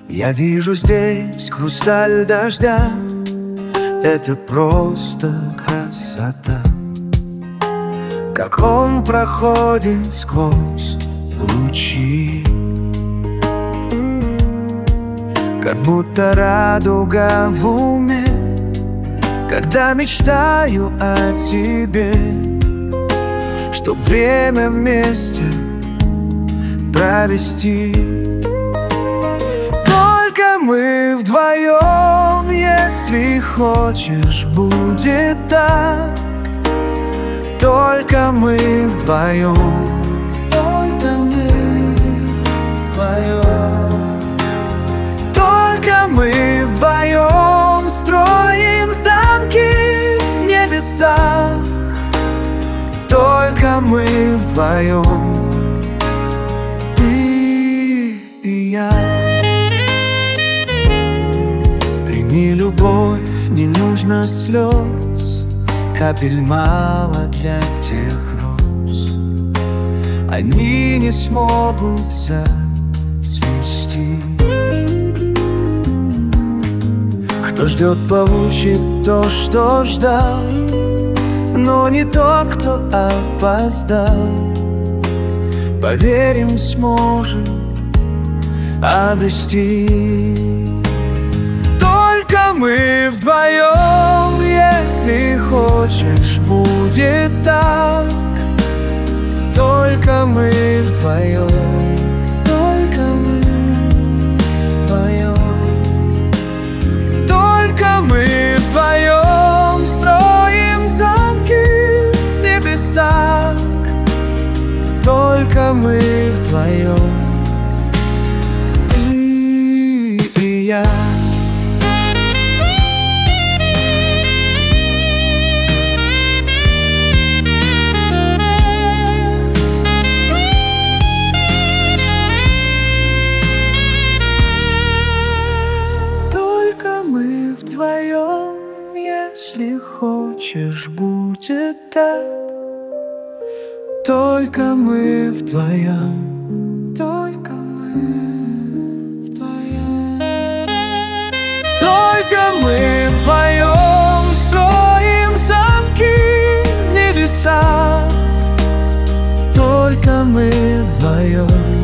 Я вижу здесь хрусталь дождя, это просто красота. Как он проходит сквозь лучи, как будто радуга в уме, когда мечтаю о тебе, чтоб время вместе провести. Только мы вдвоем, если хочешь, будет так. Только мы вдвоем, только мы вдвоем, только мы вдвоем строим замки в небесах. Только мы вдвоем, ты и я. Прими любовь, не нужно слез, капель мало для тех роз. Они не смогут зацвести. Кто ждет, получит то, что ждал, но не тот, кто опоздал. Поверим, сможем обрести. Только мы вдвоем, если хочешь, будет так. Только мы вдвоем, только мы вдвоем, только мы вдвоем строим замки в небесах. Только мы вдвоем, ты и я. Вдвоем, если хочешь, будет так. Только мы вдвоем, только мы вдвоем, только мы вдвоем строим замки в небесах. Только мы вдвоем.